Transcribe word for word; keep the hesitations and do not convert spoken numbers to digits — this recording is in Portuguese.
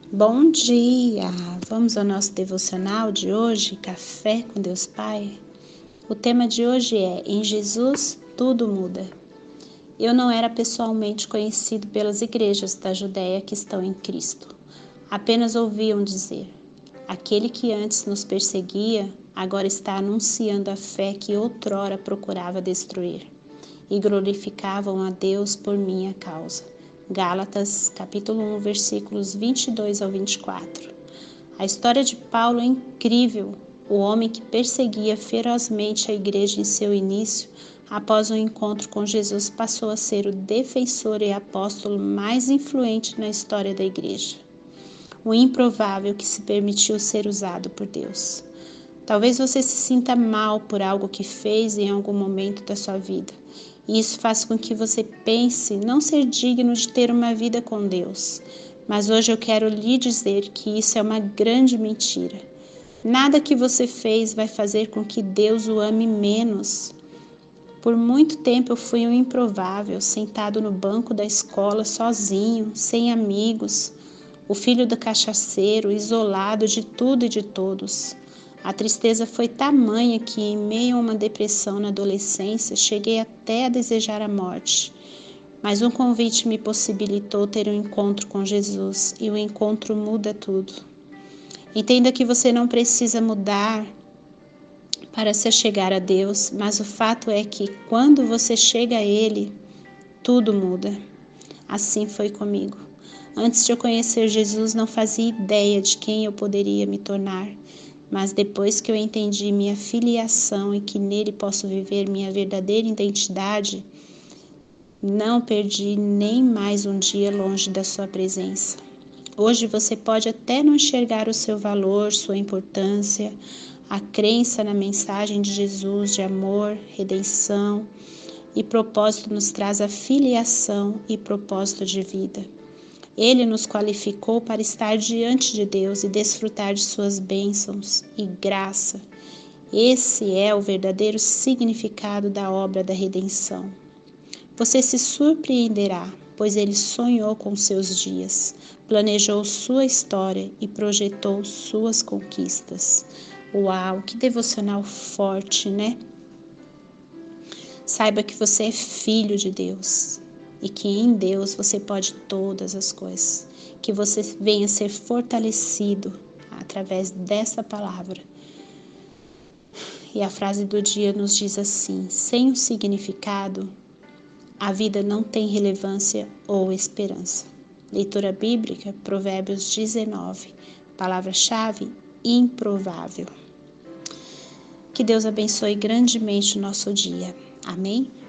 Bom dia! Vamos ao nosso devocional de hoje, Café com Deus Pai. O tema de hoje é: em Jesus tudo muda. Eu não era pessoalmente conhecido pelas igrejas da Judéia que estão em Cristo. Apenas ouviam dizer: aquele que antes nos perseguia, agora está anunciando a fé que outrora procurava destruir. E glorificavam a Deus por minha causa. Gálatas, capítulo um, versículos vinte e dois ao vinte e quatro. A história de Paulo é incrível. O homem que perseguia ferozmente a igreja em seu início, após um encontro com Jesus, passou a ser o defensor e apóstolo mais influente na história da igreja. O improvável que se permitiu ser usado por Deus. Talvez você se sinta mal por algo que fez em algum momento da sua vida. E isso faz com que você pense não ser digno de ter uma vida com Deus. Mas hoje eu quero lhe dizer que isso é uma grande mentira. Nada que você fez vai fazer com que Deus o ame menos. Por muito tempo eu fui um improvável, sentado no banco da escola sozinho, sem amigos, o filho do cachaceiro, isolado de tudo e de todos. A tristeza foi tamanha que, em meio a uma depressão na adolescência, cheguei até a desejar a morte. Mas um convite me possibilitou ter um encontro com Jesus, e o encontro muda tudo. Entenda que você não precisa mudar para se chegar a Deus, mas o fato é que, quando você chega a Ele, tudo muda. Assim foi comigo. Antes de eu conhecer Jesus, não fazia ideia de quem eu poderia me tornar. Mas depois que eu entendi minha filiação e que nele posso viver minha verdadeira identidade, não perdi nem mais um dia longe da sua presença. Hoje você pode até não enxergar o seu valor, sua importância, a crença na mensagem de Jesus de amor, redenção e propósito nos traz a filiação e propósito de vida. Ele nos qualificou para estar diante de Deus e desfrutar de suas bênçãos e graça. Esse é o verdadeiro significado da obra da redenção. Você se surpreenderá, pois ele sonhou com seus dias, planejou sua história e projetou suas conquistas. Uau, que devocional forte, né? Saiba que você é filho de Deus e que em Deus você pode todas as coisas. Que você venha ser fortalecido através dessa palavra. E a frase do dia nos diz assim: sem o significado, a vida não tem relevância ou esperança. Leitura bíblica, Provérbios dezenove. Palavra-chave, improvável. Que Deus abençoe grandemente o nosso dia. Amém?